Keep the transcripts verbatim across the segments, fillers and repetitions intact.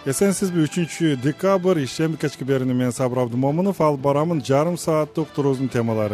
Эсенсизби, үчүнчү декабрь ишемби кечки берини мен Сабыр Абдымомунов алып барамын жарым сааттык туруздун темалары.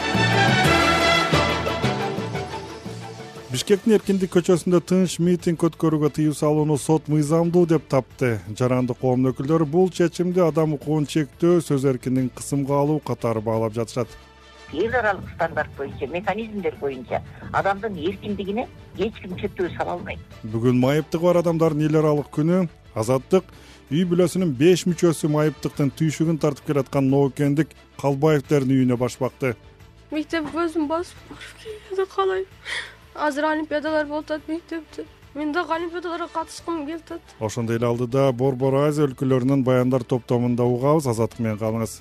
Бишкектин Эркиндик көчөсүндө тынч митинг өткөрүүгө тыюу салууну сот мыйзамдуу деп тапты. Жарандык коомдун өкүлдөрү бул чечимди адам укугун чектөө, сөз эркиндигин кысымга алуу катары баалап жатышат. Эл аралык стандарт боюнча, механизмдер боюнча адамдын эркиндигине эч ким чектөө сала албайт. Бүгүн майыптыгы бар адамдардын эл аралык күнү. Азаттык үй бүлөсүнүн беш мүчөсү майыптыктын түйшүгүн тартып келаткан ноокендик Калбаевдердин үйүнө башпакты. Мектеп өзүм басып барып келди калай. Азыр олимпиадалар болуп атат мектепте. Мен да олимпиадаларга катышкым келип атат. Ошондой эле алдыда Борбор Азия өлкөлөрүнүн баяндар топтомунда угабыз. Азаттык менен калыңыз.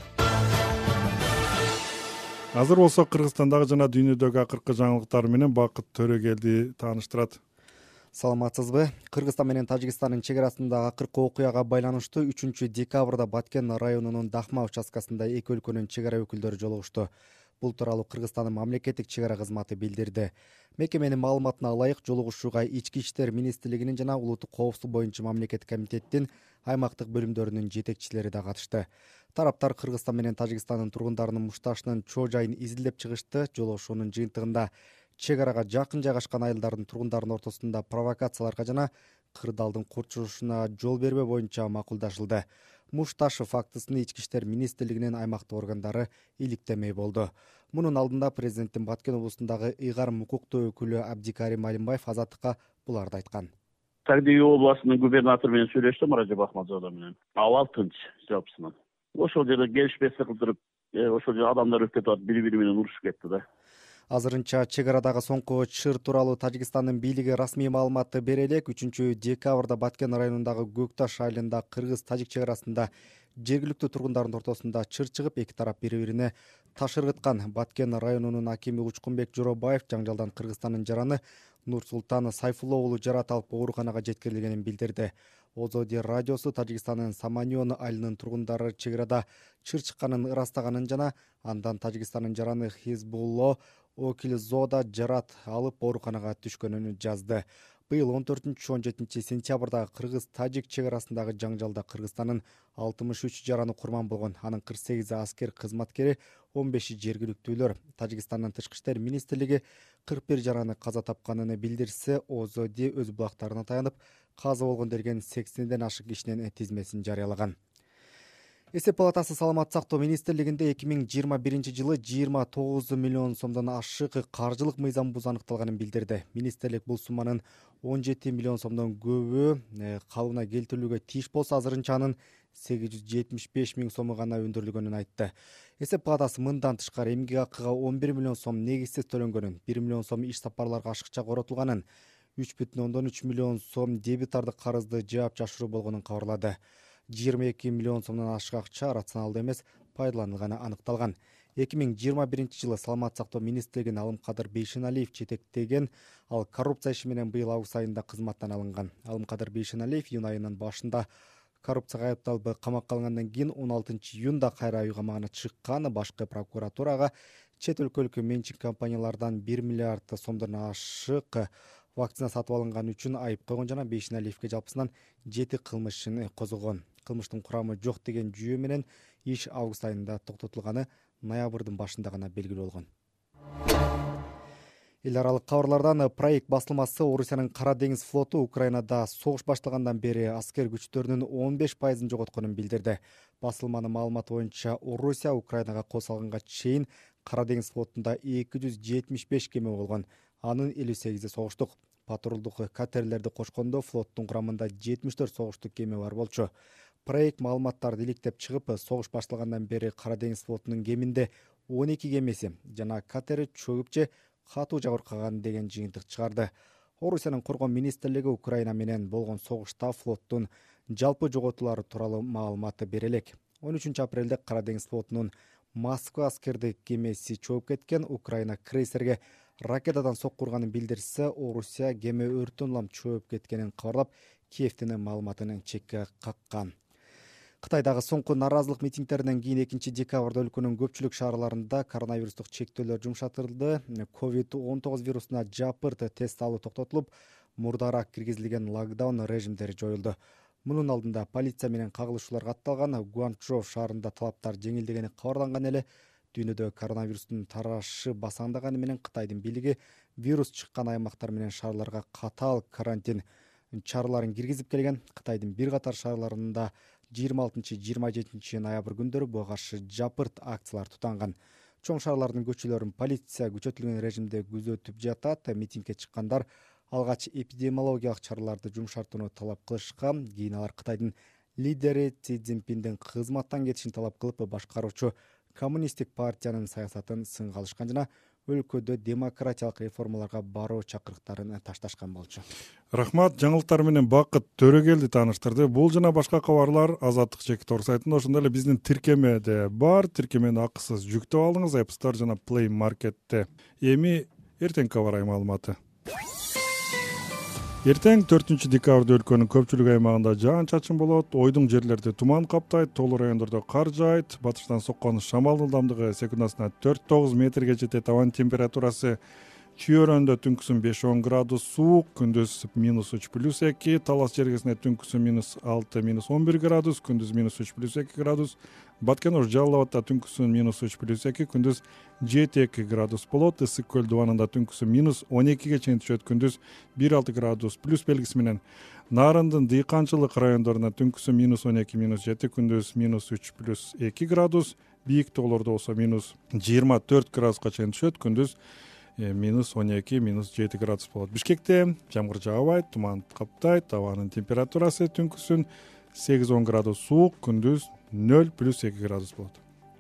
Азыр болсо Кыргызстандагы жана дүйнөдөгү акыркы жаңылыктар менен Бакыт Төрөгелди тааныштырат. Саламатсызбы? Кыргызстан менен Тажикстандын чек арасындагы акыркы окуяга байланыштуу үчүнчү декабрда Баткен районунун Дахма участкасында эки өлкөнүн чек ара өкүлдөрү жолугушту. Бул тууралуу Кыргызстандын мамлекеттик чек ара кызматы билдирди. Мекеменин маалыматына ылайык, жолугушууга Ички иштер министрлигинин жана улуттук коопсуздук боюнча мамлекеттик комитеттин аймактык бөлүмдөрүнүн жетекчилери да катышты. Тараптар Кыргызстан менен Тажикстандын тургундарынын мушташынын чоо жайын изилдеп чыгышты. Жолугушуунун жыйынтыгында чек арага жакын жайгашкан айылдардын тургундарынын ортосунда провокацияларга жана кырдаалдын курчушуна жол бербөө боюнча макулдашылды. Мушташы фактысын Ички иштер министрлигинин аймактык органдары иликтемей болду. Мунун алдында президенттин Баткен облусундагы ыйгарым укуктуу өкүлү Абдикарим Алимбаев Азаттыкка буларды айткан. Тагдиби областынын губернатору менен сүйлөштүм, Ражаб Ахмадзода менен. Абал тынч жалпысынан. Ошол жерде келишпестик кылдырып, ошол жерде адамдар өтүп кетип атып, бири-бири менен урушуп кетти да. Азырынча чек арадагы соңку чыр тууралуу Тажикстандын бийлиги расмий маалыматты бере элек. үчүнчү декабрда Баткен районундагы Көкташ айылында кыргыз-тажик чек арасында жергиликтүү тургундардын ортосунда чыр чыгып, эки тарап бири-бирине таш ыргыткан. Баткен районунун акими Учкунбек Жоробаев жаңжалдан Кыргызстандын жараны Нурсултан Сайфулло уулу жарат алып ооруканага жеткирилгенин билдирди. Озоди радиосу Тажикстандын Саманьон айылынын тургундары чек арада чыр чыкканын ырастаганын жана андан Тажикстандын жараны Хизбулло Окилзода жарат алып ооруканага түшкөнүн жазды. Быйыл он төртүнчү он жетинчи сентябрда кыргыз-тажик чек арасындагы жаңжалда Кыргызстандын алтымыш үч жараны курман болгон. Анын кырк сегизи аскер кызматкери, он беши жергиликтүүлөр. Тажикстандын тышкы иштер министрлиги кырк бир жараны каза тапканын билдирсе, Озоди өз булактарына таянып, каза болгон делген сексенден ашык кишинин тизмесин жарыялаган. Эсеп палатасы саламаттык сактоо министрлигинде эки миң жыйырма биринчи жылы жыйырма тогуз миллион сомдон ашык каржылык мыйзам бузуу аныкталганын билдирди. Министрлик бул сумманын он жети миллион сомдон көбү калыбына келтирилүүгө тийиш болсо, азырынча анын сегиз жүз жетимиш беш миң сому гана өндүрүлгөнүн айтты. Эсеп палатасы мындан тышкары эмгек акыга он бир миллион сом негизсиз төлөнгөнүн, бир миллион сом иш сапарларга ашыкча коротулганын, үч бүтүн ондон үч миллион сом дебитардык карызды жаап жашыруу болгонун кабарлады. жыйырма эки миллион сомдон ашык акча рационалдуу эмес пайдаланылганы аныкталган. эки миң жыйырма биринчи жылы саламаттык сактоо министрлигин Алымкадыр Бейшеналиев жетектеген. Ал коррупция иши менен быйыл август айында кызматтан алынган. Алымкадыр Бейшеналиев июнь айынын башында коррупцияга айыпталып камакка алынгандан кийин он алтынчы июнда кайра үй камагына чыккан. Башкы прокуратурага чет өлкөлүк менчик компаниялардан бир миллиард сомдон ашык вакцина сатып алынган үчүн айып койгон жана Бейшеналиевке жалпысынан жети кылмыш ишин козгогон. Кылмыштын курамы жок деген жүйө менен иш август айында токтотулганы ноябрдын башында гана белгилүү болгон. Эл аралык кабарлардан проект басылмасы Орусиянын Кара деңиз флоту Украинада согуш башталгандан бери аскер күчтөрүнүн он беш пайызын жоготконун билдирди. Басылманын маалыматы боюнча Орусия Украинага кол салганга чейин Кара деңиз флотунда эки жүз жетимиш беш кеме болгон. Анын элүү сегизи согуштук. Патрулдук катерлерди кошкондо флоттун курамында жетимиш төрт согуштук кеме бар болчу. Проект маалыматтарды иликтеп чыгып, согуш башталгандан бери Кара деңиз флотунун кеминде он эки кемеси жана катери чөгүп же катуу жабыркаган деген жыйынтык чыгарды. Орусиянын коргоо министрлиги Украина менен болгон согушта флоттун жалпы жоготуулары тууралуу маалымат бере элек. он үчүнчү апрелде Кара деңиз флотунун Москва аскердик кемеси чөгүп кеткен. Украина крейсерге ракетадан сокку урганын билдирсе, Орусия кеме өрттөн улам чөгүп кеткенин кабарлап, Киевдин маалыматын чекке каккан. Кытайдагы соңку наразылык митингдеринен кийин экинчи декабрда өлкөнүн көпчүлүк шаарларында коронавирустук чектөөлөр жумшатылды. ковид он тогуз вирусуна жапырт тест алуу токтотулуп, мурдараак киргизилген локдаун режимдери жоюлду. Мунун алдында полиция менен кагылышуулар катталган. Гуанчжоу шаарында талаптар жеңилдегени кабарланган эле. Дүйнөдө коронавирустун тарашы басаңдаганы менен Кытайдын бийлиги вирус чыккан аймактар менен шаарларга катаал карантин чараларын киргизип келген. Кытайдын бир катар шаарларында жыйырма алтынчы жыйырма жетинчи ноябрь күндөрү буга каршы жапырт акциялар тутанган. Чоң шаарлардын көчөлөрүн полиция күчөтүлгөн режимде күзөтүп жатат. Митингге чыккандар алгач эпидемиологиялык чараларды жумшартууну талап кылышкан. Кийин алар Кытайдын лидери Си Цзиньпиндин кызматтан кетишин талап кылып, башкаруучу коммунисттик партиянын саясатын сынга алышкан жана өлкөдө демократиялык реформаларга баруу чакырыктарын ташташкан болчу. Рахмат, жаңылыктар менен Бакыт Төрөгелди тааныштырды. Бул жана башка кабарлар Азаттык Чекитор сайтында, ошондой эле биздин тиркемеде бар. Тиркемени акысыз жүктөп алыңыз App Store жана Play Marketте. Эми эртең кабар ай маалыматы. Эртең төртүнчү декабрда өлкөнүн көпчүлүк аймагында жаан-чачын болот. Ойдуң жерлерде туман каптайт, тоолуу райондордо кар жаайт. Батыштан соккон шамалдын ылдамдыгы секундасына төрт тогуз метрге жетет. Абанын температурасы Чүйөрөндө түнкүсүн беш он градус суук, күндүз минус үч плюс эки, Талас жергесинде түнкүсүн минус алты минус он бир градус, күндүз минус үч плюс эки градус. Баткен-Ош Жалал Абадта түнкүсүн минус үч плюс эки, күндүз жети эки градус болот. Ысык көл дубанында түнкүсүн минус он экиге чейин түшөт, күндүз бир алты градус плюс белгиси менен. Нарындын дыйканчылык райондоруна түнкүсүн минус он эки минус жети, күндүз минус үч плюс эки градус, бийик тоолордо болсо минус жыйырма төрт градуска чейин түшөт, күндүз минус он эки минус жети градус болот. Бишкекте жамгыр жаабайт, туман каптайт, абанын температурасы түнкүсүн сегиз он градус суук, күндүз нөл плюс эки градус болот.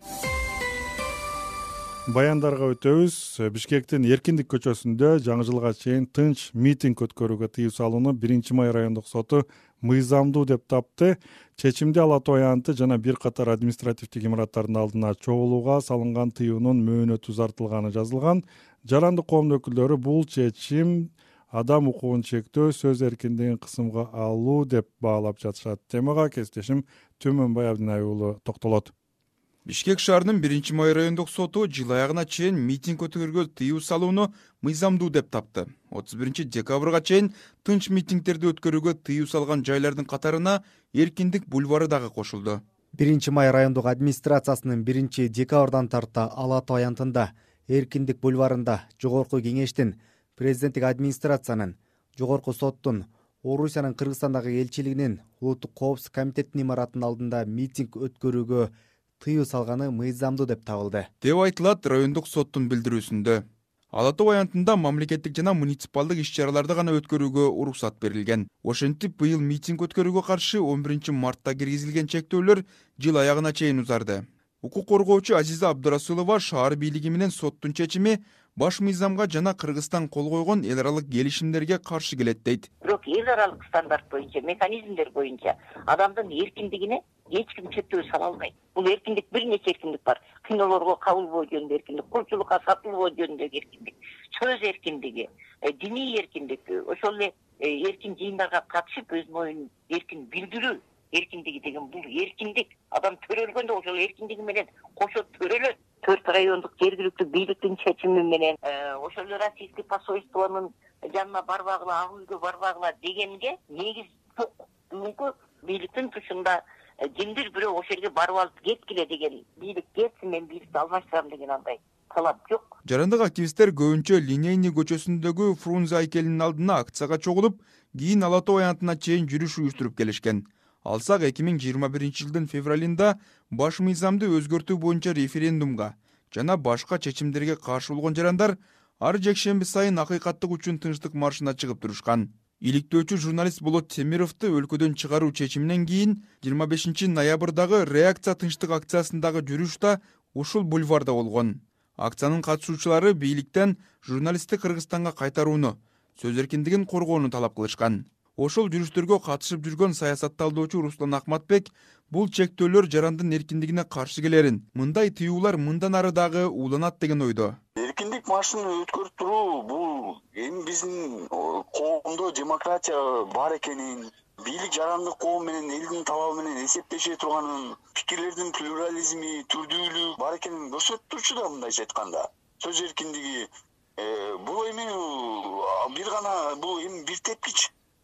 Баяндарга өтөбүз. Бишкектин Эркиндик көчөсүндө жаңы жылга чейин тынч митинг өткөрүүгө тыюу салууну биринчи май райондук соту мыйзамдуу деп тапты. Чечимде Ала Тоо аянты жана бир катар административдик имараттардын алдына чогулууга салынган тыюунун мөөнөтү узартылганы жазылган. Жарандык коомдун өкүлдөрү бул чечим адам укугун чектөө, сөз эркиндигин кысымга алуу деп баалап жатышат. Темага кесиптешим Төмөнбай Абдинай уулу токтолот. Бишкек шаарынын биринчи май райондук соту жыл аягына чейин митинг өткөрүүгө тыюу салууну мыйзамдуу деп тапты. отуз биринчи декабрга чейин тынч митингдерди өткөрүүгө тыюу салган жайлардын катарына Эркиндик бульвары дагы кошулду. биринчи май райондук администрациясынын биринчи декабрдан тарта Ала Тоо аянтында, Эркиндик бульварында жогорку кеңештин, президенттик администрациянын, жогорку соттун, Орусиянын Кыргызстандагы элчилигинин, улуттук коопсуздук комитетинин имаратынын алдында митинг өткөрүүгө тыюу салганы мыйзамдуу деп табылды. Деп айтылат райондук соттун билдирүүсүндө. Ала Тоо аянтында мамлекеттик жана муниципалдык иш-чараларды гана өткөрүүгө уруксат берилген. Ошентип быйыл митинг өткөрүүгө каршы он биринчи мартта киргизилген чектөөлөр жыл аягына чейин узарды. Укук коргоочу Азиза Абдурасулова шаар бийлиги менен соттун чечими баш мыйзамга жана Кыргызстан кол койгон эл аралык келишимдерге каршы келет дейт. Бирок эл аралык стандарт боюнча, механизмдер боюнча адамдын эркиндигине эч ким чектөө сала албайт. Бул эркиндик бир нече эркиндик бар. Кинолорго кабылбоо жөнүндө эркиндик, кулчулукка сатылбоо жөнүндөгү эркиндик, сөз эркиндиги, диний эркиндик, ошол эле эркин жыйындарга катышып өзүнүн оюн эркин билдирүү эркиндиги деген бул эркиндик. Адам төрөлгөндө ошол эркиндиги менен кошо төрөлөт. Төрт райондук жергиликтүү бийликтин чечими менен ошол эле российский посольствонун жанына барбагыла, ак үйгө барбагыла дегенге негиз жок. Бүгүнкү бийликтин тушунда кимдир бирөө ошол жерге барып алып кеткиле деген, бийлик кетсин, мен бийликти алмаштырам деген андай талап жок. Жарандык активисттер көбүнчө Линейный көчөсүндөгү Фрунзе айкелинин алдына акцияга чогулуп, кийин Ала Тоо аянтына чейин жүрүш уюштуруп келишкен. Алсак эки миң жыйырма биринчи жылдын февралында баш мыйзамды өзгөртүү боюнча референдумга жана башка чечимдерге каршы болгон жарандар ар жекшемби сайын акыйкаттык үчүн тынчтык маршына чыгып турушкан. Иликтөөчү журналист Болот Темировду өлкөдөн чыгаруу чечиминен кийин жыйырма бешинчи ноябрдагы реакция тынчтык акциясындагы жүрүш да ушул бульварда болгон. Акциянын катышуучулары бийликтен журналистти Кыргызстанга кайтарууну, сөз эркиндигин коргоону талап кылышкан. Ошол жүрүштөргө катышып жүргөн саясатталдоочу Руслан Ахматбек бул чектөөлөр жарандын эркиндигине каршы келерин, мындай тыюулар мындан ары дагы ууланат деген ойдо. Эркиндик маршын өткөрүп туруу бул эми биздин коомдо демократия бар экенин, бийлик жарандык коом менен элдин талабы менен эсептеше турганын, пикирлердин плюрализми, түрдүүлүгү бар экенин көрсөтүп турчу да, мындайча айтканда. Сөз эркиндиги бул эми бир гана бул эми бир тепкич.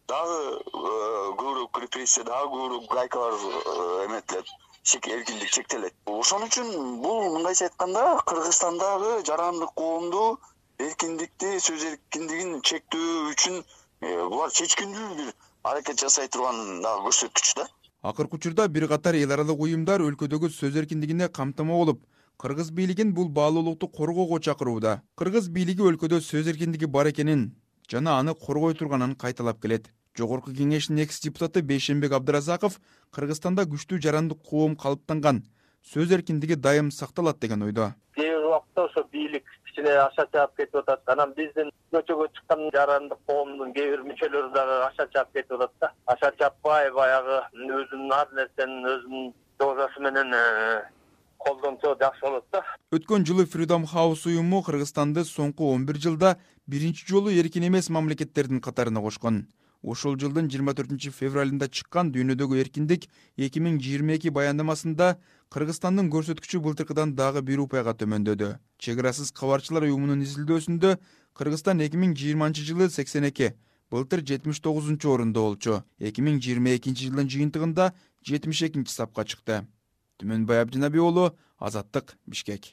дагы көбүрөөк репрессия, дагы көбүрөөк гайкалар эметилет, эркиндик чектелет. Ошон үчүн бул мындайча айтканда Кыргызстандагы жарандык коомду эркиндикти, сөз эркиндигин чектөө үчүн булар чечкиндүү бир аракет жасай турган дагы көрсөткүч да. Акыркы учурда бир катар эл аралык уюмдар өлкөдөгү сөз эркиндигине камтама болуп, кыргыз бийлигин бул баалуулукту коргоого чакырууда. Кыргыз бийлиги өлкөдө сөз эркиндиги бар экенин жана аны коргой турганын кайталап келет. Жогорку кеңештин экс депутаты Бейшенбек Абдыразаков Кыргызстанда күчтүү жарандык коом калыптанган, сөз эркиндиги дайым сакталат деген ойдо. Кээ бир убакта ошо бийлик кичине аша чаап кетип атат. Анан биздин көчөгө чыккан жарандык коомдун кээ бир мүчөлөрү дагы аша чаап кетип атат да. Аша чаппай баягы өзүнүн ар нерсенин өзүнүн дозасы менен колдонсо жакшы болот да. Өткөн жылы Freedom House уюму Кыргызстанды соңку он бир жылда биринчи жолу эркин эмес мамлекеттердин катарына кошкон. Ошол жылдын жыйырма төртүнчү февралында чыккан дүйнөдөгү эркиндик эки миң жыйырма эки баяндамасында Кыргызстандын көрсөткүчү былтыркыдан дагы бир упайга төмөндөдү. Чек арасыз кабарчылар уюмунун изилдөөсүндө Кыргызстан эки миң жыйырманчы жылы сексен эки, былтыр жетимиш тогузунчу орунда болчу. эки миң жыйырма экинчи жылдын жыйынтыгында жетимиш экинчи сапка чыкты. Түмөнбай Абдинаби уулу, Азаттык, Бишкек.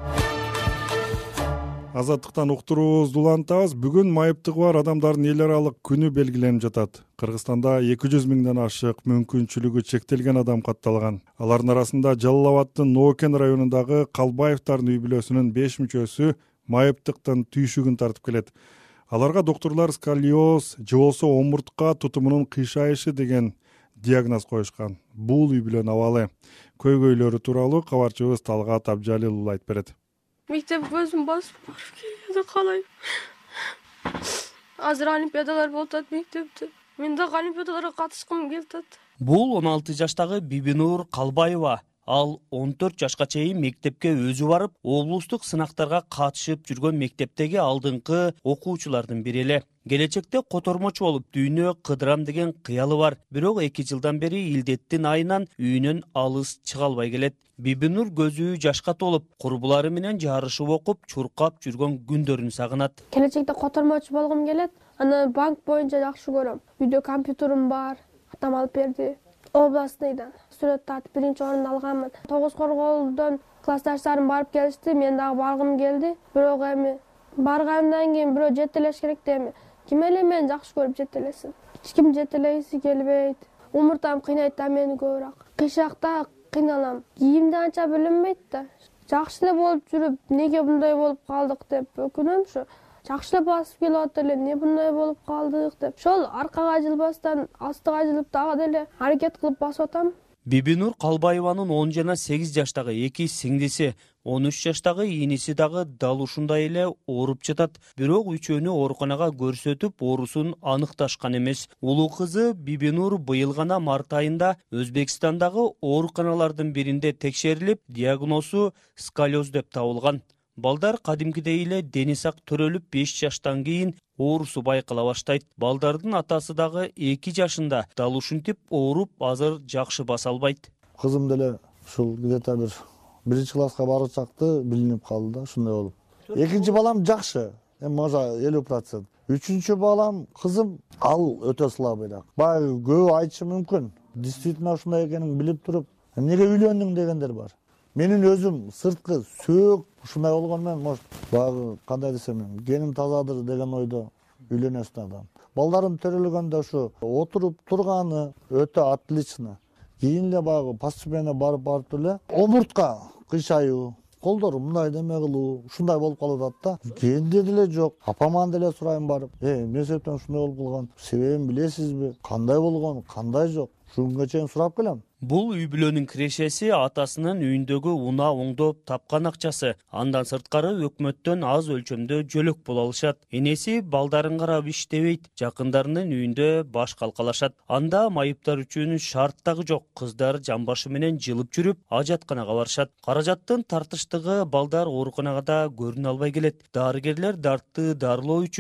Азаттыктан уктуруубузду улантабыз. Бүгүн майыптыгы бар адамдардын эл аралык күнү белгиленип жатат. Кыргызстанда эки жүз миңден ашык мүмкүнчүлүгү чектелген адам катталган. Алардын арасында Жалал Абаддын Ноокен районундагы Калбаевдардын үй бүлөсүнүн беш мүчөсү майыптыктын түйшүгүн тартып келет. Аларга доктурлар сколиоз же болбосо омуртка тутумунун кыйшайышы деген диагноз коюшкан. Бул үй бүлөнүн абалы. Көйгөйлөрү тууралуу кабарчыбыз Талгат Абжалил уулу айтып берет. Мектеп өзүм басып барып келгенде калайм. Азыр олимпиадалар болуп атат мектепте. Мен дагы олимпиадаларга катышкым келип атат. Бул он алты жаштагы Бибинур Калбаева. Ал он төрт жашка чейин мектепке өзү барып, облустук сынактарга катышып жүргөн мектептеги алдыңкы окуучулардын бири эле. Келечекте котормочу болуп дүйнө кыдырам деген кыялы бар. Бирок эки жылдан бери илдеттин айынан үйүнөн алыс чыга албай келет. Бибинур көзү жашка толуп, курбулары менен жарышып окуп, чуркап жүргөн күндөрүн сагынат. Келечекте котормочу болгум келет. Аны банк боюнча жакшы көрөм. Үйдө компьютерим бар. Атам алып берди. Областныйдан сүрөт тартып биринчи орунду алганмын. Тогуз Корголдон классташтарым барып келишти, мен дагы баргым келди. Бирок эми баргандан кийин бирөө жетелеш керек деми. Ким эле мени жакшы көрүп жетелесин. Эч ким жетелейси келбейт. Умуртам кыйнайт да мени көбүрөөк. Кыйшакта кыйналам. Кийимди анча билинбейт да. Жакшы эле болуп жүрүп, неге мындай болуп калдык деп өкүнөм ушу. Жакшы эле басып келип атат эле, эмне мындай болуп калдык деп. Ошол аркага жылбастан астыга жылып дагы деле аракет кылып басып атам. Бибинур Калбаеванын он жана сегиз жаштагы эки сиңдиси, он үч жаштагы ийниси дагы дал ушундай эле ооруп жатат. Бирок үчөөнү ооруканага көрсөтүп, оорусун аныкташкан эмес. Улуу кызы Бибинур быйыл гана март айында Өзбекстандагы ооруканалардын биринде текшерилип, диагнозу сколиоз деп табылган. Балдар кадимкидей эле дени сак төрөлүп беш жаштан кийин оорусу байкала баштайт. Балдардын атасы дагы эки жашында дал ушинтип ооруп, азыр жакшы баса албайт. Кызым деле ушул где-то бир биринчи класска барган чакты билинип калды да, ушундай болуп. Экинчи балам жакшы, эми мажа элүү процент. Үчүнчү балам кызым ал өтө слабыйраак. Баягы көбү айтышы мүмкүн. Действительно ушундай экенин билип туруп, эмнеге үйлөндүң дегендер бар. Менин өзүм сырткы сөөк ушундай болгон менен, может, баягы кандай десем, геним тазадыр деген ойдо үйлөнөсүн адам. Балдарым төрөлгөндө ушу отуруп турганы өтө отлично. Кийин эле баягы постепенно барып барып эле омуртка кыйшайуу, колдору мындай неме кылуу, ушундай болуп калып атат да. Кенде деле жок. Апаман деле сурайм барып, "Э, эмне себептен ушундай болуп калган? Себебин билесизби? Кандай болгон, кандай жок?" Шуңга чейин сурап келем. Бул үй бүлөнүн кирешеси атасынын үйүндөгү унаа оңдоп тапкан акчасы. Андан сырткары өкмөттөн аз өлчөмдө жөлөк боло алышат. Энеси балдарын карап иштебейт, жакындарынын үйүндө баш калкалашат. Анда майыптар үчүн шарт дагы жок. Кыздар жамбашы менен жылып жүрүп, ажатканага барышат. Каражаттын тартыштыгы балдар ооруканага да көрүнө албай келет. Дарыгерлер дартты дарылоо үчүн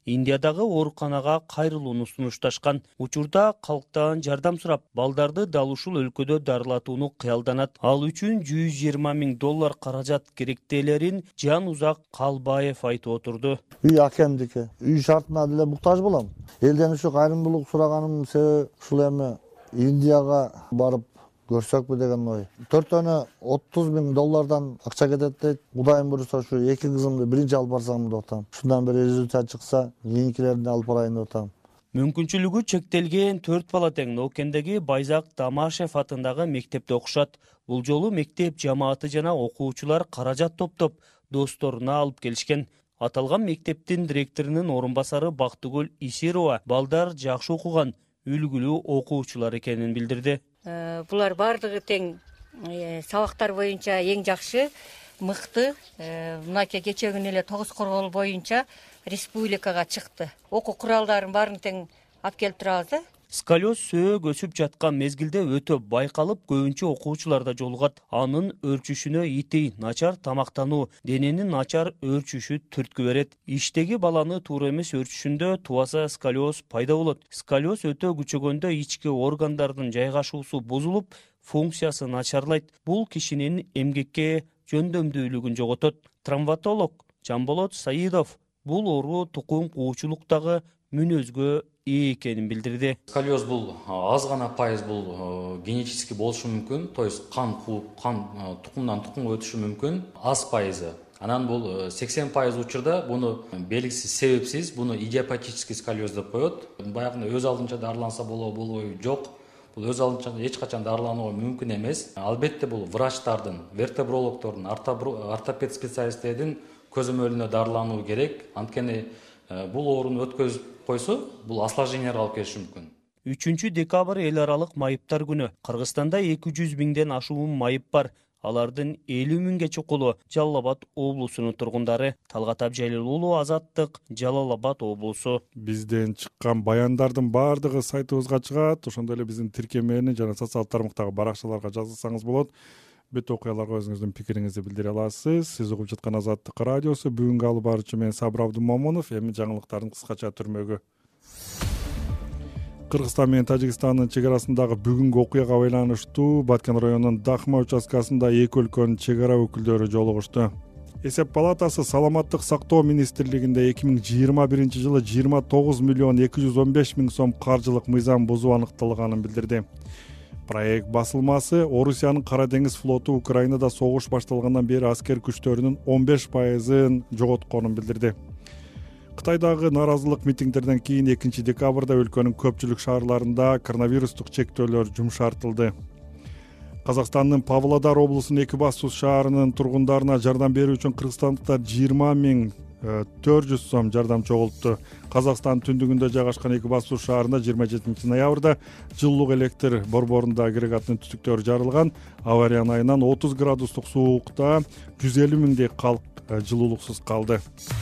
Индиядагы ооруканага кайрылууну сунушташкан. Учурда калктан жардам сурап, балдарды дал ушул өлкөдө дарылатууну кыялданат. Ал үчүн жүз жыйырма миң доллар каражат керектелерин Жан Узак Калбаев айтып отурду. Үй акемдики. Үй шартына деле муктаж болом. Элден ушу кайрымдуулук сураганым себеби ушул эми Индияга барып көрсөкпү деген ой. Төртөөнө отуз миң доллардан акча кетет дейт. Кудайым буюрса ушу эки кызымды биринчи алып барсам деп атам. Шундан бери результат чыкса, кийинкилерди алып барайын деп атам. Мүмкүнчүлүгү чектелген төрт бала тең Ноокендеги Байзак Тамашев атындагы мектепте окушат. Бул жолу мектеп жамааты жана окуучулар каражат топтоп, досторуна алып келишкен. Аталган мектептин директорунун орун басары Бактыгүл Исирова балдар жакшы окуган, үлгүлүү окуучулар экенин билдирди. Булар бардыгы тең сабактар боюнча эң жакшы, мыкты. Мынакей кече күнү эле тогуз коргол боюнча республикага чыкты. Окуу куралдарын баарын тең алып келип турабыз да. Сколиоз сөөк өсүп жаткан мезгилде өтө байкалып, көбүнчө окуучуларда жолугат. Анын өрчүшүнө ити, начар тамактануу, дененин начар өрчүшү түрткү берет. Иштеги баланы туура эмес өрчүшүндө тубаса сколиоз пайда болот. Сколиоз өтө күчөгөндө ички органдардын жайгашуусу бузулуп, функциясы начарлайт. Бул кишинин эмгекке жөндөмдүүлүгүн жоготот. Травматолог Жамболот Саидов бул оору тукум куучулуктагы мүнөзгө ээ экенин билдирди. Сколиоз бул аз гана пайыз бул генетически болушу мүмкүн, то есть кан кууп, кан тукумдан тукумга өтүшү мүмкүн, аз пайызы. Анан бул сексен пайыз учурда буну белгисиз, себепсиз, буну идиопатический сколиоз деп коет. Баягы өз алдынча дарыланса болобу, болбойбу, жок. Бул өз алдынча эч качан дарыланууга мүмкүн эмес. Албетте бул врачтардын, вертебрологдордун, ортопед специалисттердин көзөмөлүнө дарылануу керек. Анткени бул ооруну өткөзүп койсо, бул осложненияларга алып келиши мүмкүн. үчүнчү декабрь эл аралык майыптар күнү. Кыргызстанда эки жүз миңден ашуун майып бар. Алардын элүү миңге чукулу Жалал Абад облусунун тургундары. Талгат Абжалил уулу, Азаттык, Жалал Абад облусу. Бизден чыккан баяндардын баардыгы сайтыбызга чыгат. Ошондой эле биздин тиркемени жана социалдык тармактагы баракчаларга жазылсаңыз болот. Бүт окуяларга өзүңүздүн пикириңизди билдире аласыз. Сиз угуп жаткан Азаттык радиосу. Бүгүнкү алып баруучу мен Сабыр Абдумомунов. Эми жаңылыктардын кыскача түрмөгү. Кыргызстан менен Тажикстандын чек арасындагы бүгүнкү окуяга байланыштуу Баткен районунун Дахма участкасында эки өлкөнүн чек ара өкүлдөрү жолугушту. Эсеп палатасы Саламаттык сактоо министрлигинде эки миң жыйырма биринчи жылы жыйырма тогуз миллион эки жүз он беш миң сом каржылык мыйзам бузуу аныкталганын билдирди. Проект басылмасы Орусиянын Кара деңиз флоту Украинада согуш башталгандан бери аскер күчтөрүнүн он беш пайызын жоготконун билдирди. Кытайдагы нааразылык митингдерден кийин экинчи декабрда өлкөнүн көпчүлүк шаарларында коронавирустук чектөөлөр жумшартылды. Казакстандын Павлодар облусунун Экибастуз шаарынын тургундарына жардам берүү үчүн кыргызстандыктар жыйырма миң төрт жүз сом жардам чогултту. Казакстан түндүгүндө жайгашкан Экибастуз шаарында жыйырма жетинчи ноябрда жылуулук электр борборунда агрегаттын түтүктөрү жарылган. Авариянын айынан отуз градустук сууукта жүз элүү миңдей калк жылуулуксуз калды.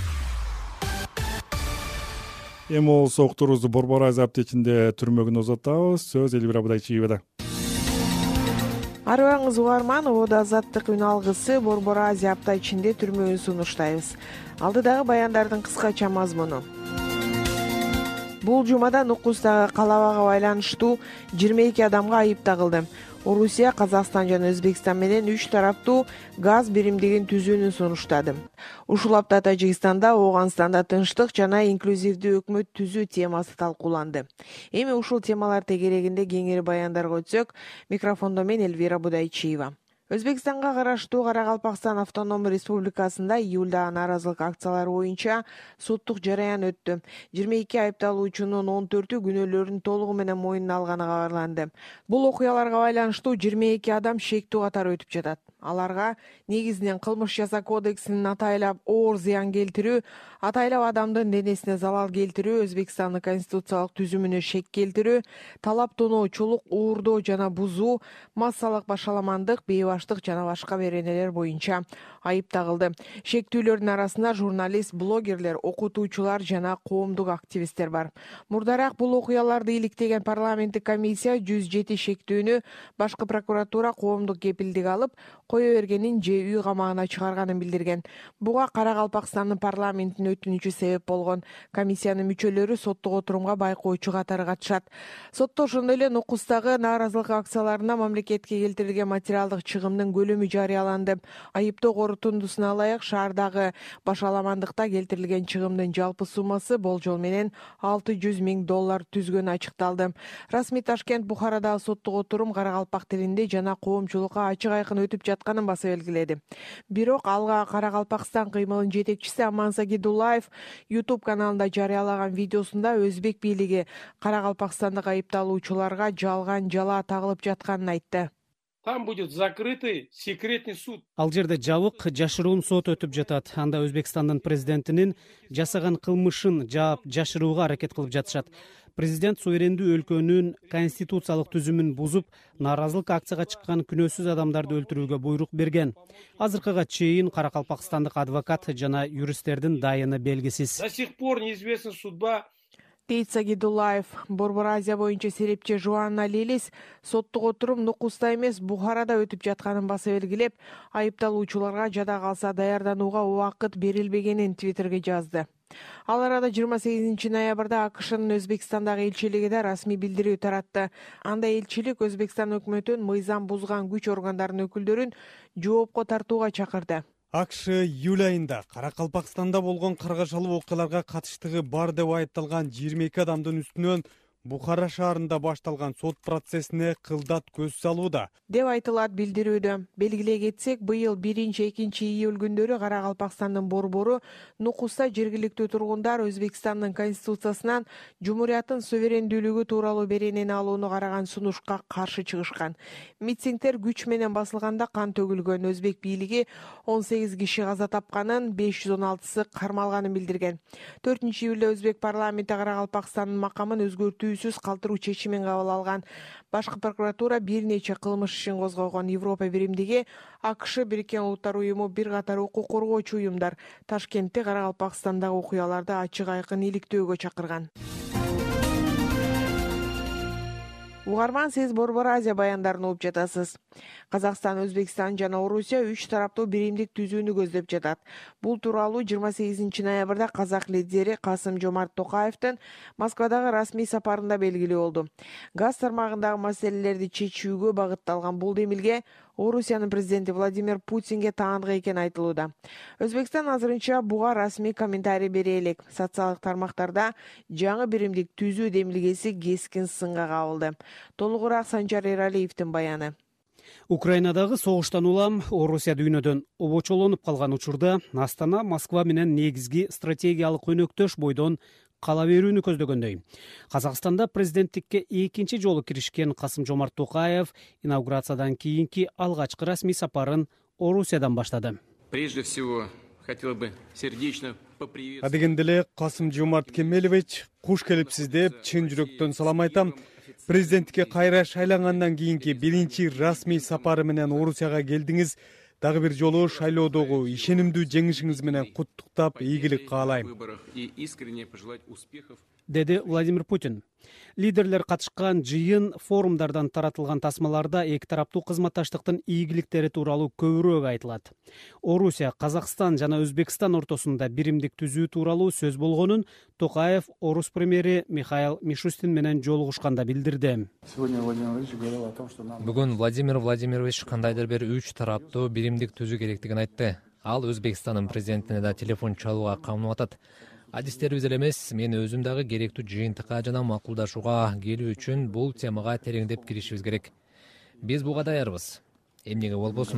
Эми болсо уктуруубузду Борбор Азия аптечинде түрмөгүнө узатабыз. Сөз Элвира Будайчиевада. Арыбаңыз угарман, ободо Азаттык үн алгысы Борбор Азия апта ичинде түрмөгүн сунуштайбыз. Алдыдагы баяндардын кыскача мазмуну. Бул жумада Нукустагы калабага байланыштуу жыйырма эки адамга айып тагылды. Орусия, Казакстан жана Өзбекстан менен үч тараптуу газ биримдигин түзүүнү сунуштады. Ушул апта Тажикстанда Ооганстанда тынчтык жана инклюзивдүү өкмөт түзүү темасы талкууланды. Эми ушул темалар тегерегинде кеңири баяндарга өтсөк, микрофондо мен Элвира Будайчиева. Өзбекстанга караштуу Каракалпакстан автономдук республикасында июлда нааразылык акциялары боюнча соттук жараян өттү. жыйырма эки айыпталуучунун он төртү күнөөлөрүн толугу менен моюнуна алганы кабарланды. Бул окуяларга байланыштуу жыйырма эки адам шектүү катары өтүп жатат. Аларга негизинен кылмыш жаза кодексинин атайлап оор зыян келтирүү, атайлап адамдын денесине залал келтирүү, Өзбекстандын конституциялык түзүмүнө шек келтирүү, талап тоноочулук, уурдоо жана бузуу, массалык башаламандык, бейбаштык жана башка беренелер боюнча айып тагылды. Шектүүлөрдүн арасында журналист, блогерлер, окутуучулар жана коомдук активисттер бар. Мурдараак бул окуяларды иликтеген парламенттик комиссия жүз жети шектүүнү башкы прокуратура коомдук кепилдик алып, кое бергенин же үй камагына чыгарганын билдирген. Буга Каракалпакстандын парламентинин өтүнүчү себеп болгон. Комиссиянын мүчөлөрү соттук отурумга байкоочу катары катышат. Сотто ошондой эле Нукустагы нааразылык акцияларына мамлекетке келтирилген материалдык чыгымдын көлөмү жарыяланды. Айыптоо корутундусуна ылайык шаардагы башаламандыкта келтирилген чыгымдын жалпы суммасы болжол менен алты жүз миң доллар түзгөнү ачыкталды. Расмий Ташкент Бухарадагы соттук отурум Каракалпак тилинде жана коомчулукка ачык айкын өтүп жатканын баса белгиледи. Бирок алга Каракалпакстан кыймылынын жетекчиси Аманса Гидулаев YouTube каналында жарыялаган видеосунда өзбек бийлиги Каракалпакстандык айыпталуучуларга жалган жала тагылып жатканын айтты. Там будет закрытый секретный суд. Ал жерде жабык жашыруун сот өтүп жатат. Анда Өзбекстандын президентинин жасаган кылмышын жаап жашырууга аракет кылып жатышат. Президент суверендүү өлкөнүн конституциялык түзүмүн бузуп, нааразылык акцияга чыккан күнөөсүз адамдарды өлтүрүүгө буйрук берген. Азыркыга чейин каракалпакстандык адвокат жана юристтердин дайыны белгисиз. До сих пор неизвестна судьба. Дейт Сагидулаев. Борбор Азия боюнча серепчи Жуанна Лилис соттук отурум Нукуста эмес Бухарада өтүп жатканын баса белгилеп, айыпталуучуларга жада калса даярданууга убакыт берилбегенин Твиттерге жазды. Ал арада жыйырма сегизинчи ноябрда АКШнын Өзбекстандагы элчилиги да расмий билдирүү таратты. Анда элчилик Өзбекстан өкмөтүн мыйзам бузган күч органдарынын өкүлдөрүн жоопко тартууга чакырды. АКШ июль айында Каракалпакстанда болгон каргашалуу окуяларга катыштыгы бар деп айыпталган жыйырма эки адамдын үстүнөн Бухара шаарында башталган сот процессине кылдат көз салууда деп айтылат билдирүүдө. Белгилей кетсек, быйыл биринчи экинчи июль күндөрү Каракалпакстандын борбору Нукуста жергиликтүү тургундар Өзбекстандын конституциясынан Жумурияттын суверендүүлүгү тууралуу беренени алууну караган сунушка каршы чыгышкан. Митингдер күч менен басылганда кан төгүлгөн. Өзбек бийлиги он сегиз киши каза тапканын, беш жүз он алтысы кармалганын билдирген. төртүнчү июлда Өзбек парламенти Каракалпакстандын макамын өзгөртүүсүз калтыруу чечимин кабыл алган. Башкы прокуратура бир нече кылмыш ишин козгогон. Европа биримдиги, АКШ, Бириккен Улуттар уюму, бир катар укук коргоочу уюмдар Ташкентте Каракалпакстандагы окуяларды ачык айкын иликтөөгө чакырган. Угарман, сиз Борбор Азия баяндарын угуп жатасыз. Казакстан, Өзбекстан жана Орусия үч тараптуу биримдик түзүүнү көздөп жатат. Бул тууралуу жыйырма сегизинчи ноябрда казак лидери Касым-Жомарт Токаевдин Москвадагы расмий сапарында белгилүү болду. Газ тармагындагы маселелерди чечүүгө багытталган бул демилге Орусиянын президенти Владимир Путинге таандык экени айтылууда. Өзбекстан азырынча буга расмий комментарий бере элек. Социалдык тармактарда жаңы биримдик түзүү демилгеси кескин сынга кабылды. Толугураак Санжар Эралиевдин баяны. Украинадагы согуштан улам Орусия дүйнөдөн обочолонуп калган учурда Астана Москва менен негизги стратегиялык өнөктөш бойдон кала берүүнү көздөгөндөй. Казакстанда президенттикке экинчи жолу киришкен Касым-Жомарт Токаев инаугурациядан кийинки алгачкы расмий сапарын Орусиядан баштады. Прежде всего, хотел бы сердечно поприветствовать. Адегенде эле Касым-Жомарт Кемелович, куш келипсиз деп чын жүрөктөн салам айтам. Президентке кайра шайлангандан кийинки биринчи расмий сапары менен Орусияга келдиңиз. Дагы бир жолу шайлоодогу ишенимдүү жеңишиңиз менен куттуктап, ийгилик каалайм, деди Владимир Путин. Лидерлер катышкан жыйын форумдардан таратылган тасмаларда эки тараптуу кызматташтыктын ийгиликтери тууралуу көбүрөөк айтылат. Орусия, Казакстан жана Өзбекстан ортосунда биримдик түзүү тууралуу сөз болгонун Токаев орус премьери Михаил Мишустин менен жолугушканда билдирди. Бүгүн Владимир Владимирович кандайдыр бир үч тараптуу биримдик түзүү керектигин айтты. Ал Өзбекстандын президентине да телефон чалууга камынып атат. Адистерибиз эле эмес, мен өзүм дагы керектүү жыйынтыкка жана макулдашууга келүү үчүн бул темага тереңдеп киришибиз керек. Биз буга даярбыз. Эмнеге болбосун?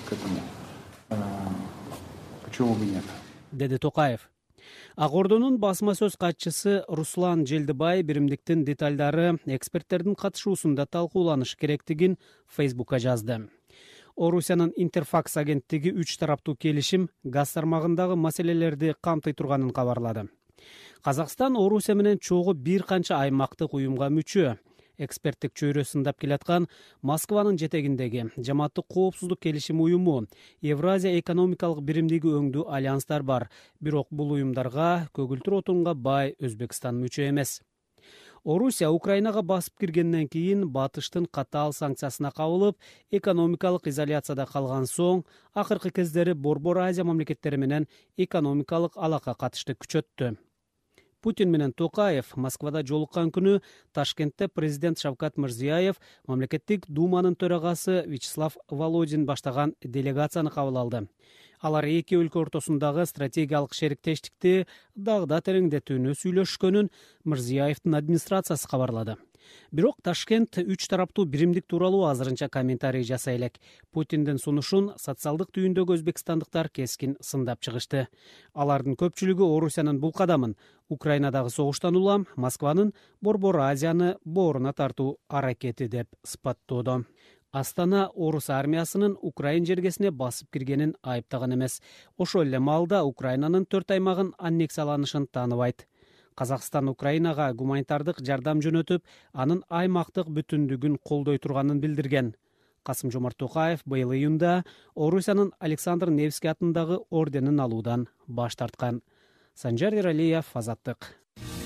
Деди Токаев. Ак Ордонун басма сөз катчысы Руслан Желдибай биримдиктин деталдары эксперттердин катышуусунда талкууланышы керектигин Фейсбукка жазды. Орусиянын Интерфакс агенттиги үч тараптуу келишим газ тармагындагы маселелерди камтый турганын кабарлады. Казакстан Орусия менен чогуу бир канча аймактык уюмга мүчө. Эксперттик чөйрө сындап келаткан Москванын жетегиндеги жамааттык коопсуздук келишим уюму, Евразия экономикалык биримдиги өңдүү альянстар бар. Бирок бул уюмдарга көгүлтүр отунга бай Өзбекстан мүчө эмес. Орусия Украинага басып киргенден кийин батыштын катаал санкциясына кабылып, экономикалык изоляцияда калган соң, акыркы кездери Борбор Азия мамлекеттери менен экономикалык алака катышты күчөттү. Путин менен Токаев Москвада жолуккан күнү Ташкентте президент Шавкат Мирзиёев мамлекеттик думанын төрагасы Вячеслав Володин баштаган делегацияны кабыл алды. Алар эки өлкө ортосундагы стратегиялык шериктештикти дагы да тереңдетүүнү сүйлөшкөнүн Мирзиёевдин администрациясы кабарлады. Бирок Ташкент үч тараптуу биримдик тууралуу азырынча комментарий жасай элек. Путиндин сунушун социалдык түйүндөгү өзбекстандыктар кескин сындап чыгышты. Алардын көпчүлүгү Орусиянын бул кадамын Украинадагы согуштан улам Москванын Борбор Азияны бооруна тартуу аракети деп сыпаттоодо. Астана орус армиясынын Украин жергесине басып киргенин айыптаган эмес. Ошол эле маалда Украинанын төрт аймагын аннексияланышын тааныбайт. Казакстан Украинага гуманитардык жардам жөнөтүп, анын аймактык бүтүндүгүн колдой турганын билдирген. Касым-Жомарт Токаев быйыл июнда Орусиянын Александр Невский атындагы орденин алуудан баш тарткан. Санжар Эралиев, Азаттык.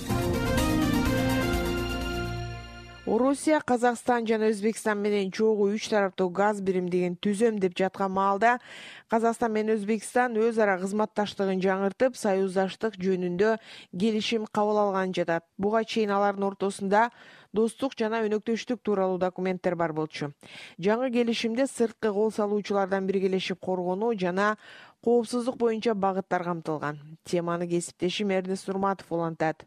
Орусия, Казакстан жана Өзбекстан менен чогуу үч тараптуу газ биримдигин түзөм деп жаткан маалда Казакстан менен Өзбекстан өз ара кызматташтыгын жаңыртып, союздаштык жөнүндө келишим кабыл алган жатат. Буга чейин алардын ортосунда достук жана өнөктөштүк тууралуу документтер бар болчу. Жаңы келишимде сырткы кол салуучулардан биргелешип коргонуу жана коопсуздук боюнча багыттар камтылган. Теманы кесиптешим Эрнест Нурматов улантат.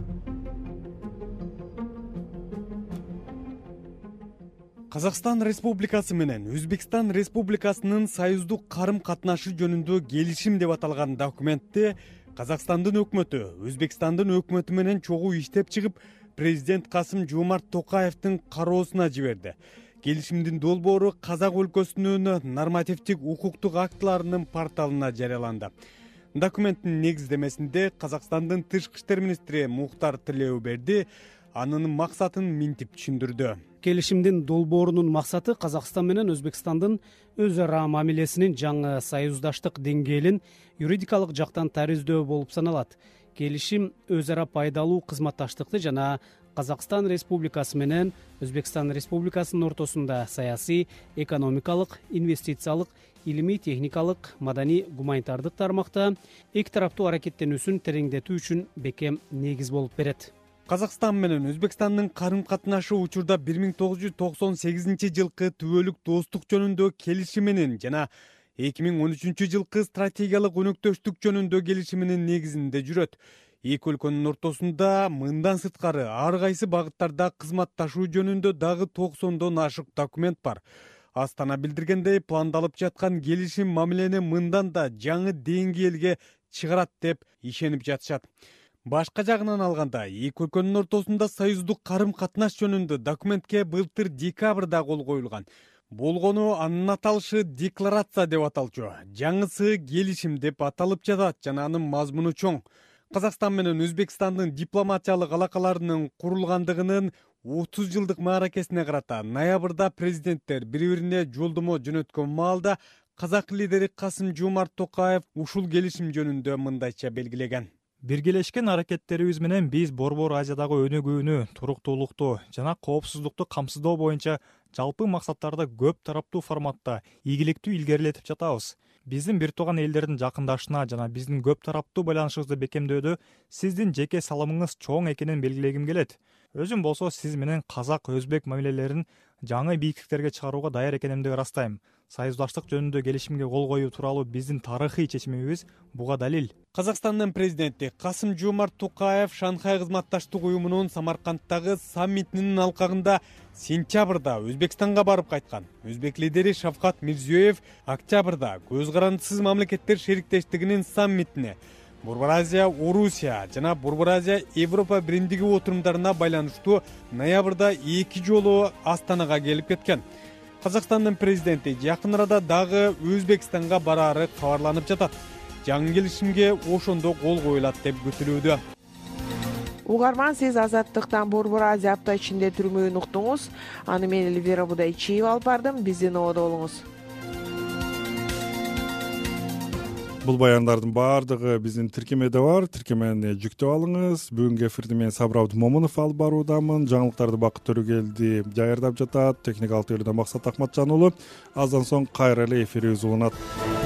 Казакстан Республикасы менен Өзбекстан Республикасынын союздук карым-катнашы жөнүндө келишим деп аталган документте Казакстандын өкмөтү Өзбекстандын өкмөтү менен чогуу иштеп чыгып, президент Касым-Жомарт Токаевдин кароосуна жиберди. Келишимдин долбоору Казак өлкөсүнүн нормативдик укуктук актыларынын порталына жарыяланды. Документтин негиздемесинде Казакстандын тышкы иштер министри Мухтар Тилеуберди анын максатын минтип түшүндүрдү. Келишимдин долбоорунун максаты Казакстан менен Өзбекстандын өз ара мамилесинин жаңы союздаштык деңгээлин юридикалык жактан тариздөө болуп саналат. Келишим өз ара пайдалуу кызматташтыкты жана Казакстан Республикасы менен Өзбекстан Республикасынын ортосунда саясий, экономикалык, инвестициялык, илимий, техникалык, маданий, гуманитардык тармакта эки тараптуу аракеттенүүсүн тереңдетүү үчүн бекем негиз болуп берет. Казакстан менен Өзбекстандын карым-катнашы учурда бир миң тогуз жүз токсон сегизинчи жылкы түбөлүк достук жөнүндө келишиминин жана эки миң он үчүнчү жылкы стратегиялык өнөктөштүк жөнүндө келишиминин негизинде жүрөт. Эки өлкөнүн ортосунда мындан сырткары ар кайсы багыттарда кызматташуу жөнүндө дагы токсондон ашык документ бар. Астана билдиргендей, пландалып жаткан келишим мамилени мындан да жаңы деңгээлге чыгарат деп ишенип жатышат. Башка жагынан алганда, эки өлкөнүн ортосунда союздук карым-катнаш жөнүндө документке былтыр декабрда кол коюлган. Болгону анын аталышы декларация деп аталчу. Жаңысы келишим деп аталып жатат жана анын мазмуну чоң. Казакстан менен Өзбекстандын дипломатиялык алакаларынын курулгандыгынын отуз жылдык мааракесине карата ноябрда президенттер бири-бирине жолдомо жөнөткөн маалда казак лидери Касым-Жомарт Токаев ушул келишим жөнүндө мындайча белгилеген. Биргелешкен аракеттерибиз менен биз Борбор Азиядагы өнүгүүнү, туруктуулукту жана коопсуздукту камсыздоо боюнча жалпы максаттарды көп тараптуу форматта ийгиликтүү илгерилетип жатабыз. Биздин бир тууган элдердин жакындашына жана биздин көп тараптуу байланышыбызды бекемдөөдө сиздин жеке салымыңыз чоң экенин белгилегим келет. Өзүм болсо сиз менен казак-өзбек мамилелерин жаңы бийиктиктерге чыгарууга даяр экенимди ырастайм. Союздаштык жөнүндө келишимге кол коюу тууралуу биздин тарыхый чечимибиз буга далил. Казакстандын президенти Касым-Жомарт Токаев Шанхай кызматташтык уюмунун Самаркандтагы саммитинин алкагында сентябрда Өзбекстанга барып кайткан. Өзбек лидери Шавкат Мирзиёев октябрда көз карандысыз мамлекеттер шериктештигинин саммитине Борбор Азия Орусия жана Борбор Азия Европа биримдиги отурумдарына байланыштуу ноябрда эки жолу Астанага келип кеткен. Казакстандын президенти жакын арада дагы Өзбекстанга бараары кабарланып жатат. Жаңы келишимге ошондо кол коюлат деп күтүлүүдө. Угарман, сиз Азаттыктан Борбор Азия апта ичинде түрмөөнү уктуңуз. Аны мен Эльвира Будайчиева алып бардым. Биздин ободо болуңуз. Бул баяндардын баардыгы биздин тиркемеде бар. Тиркемени жүктөп алыңыз. Бүгүнкү эфирди мен Сабыр Абдымомунов алып баруудамын. Жаңылыктарды Бакыт Төрөгелди даярдап жатат. Техникалык тейлөөдөн Максат Акматжан уулу. Аздан соң кайра эле эфирибиз уланат.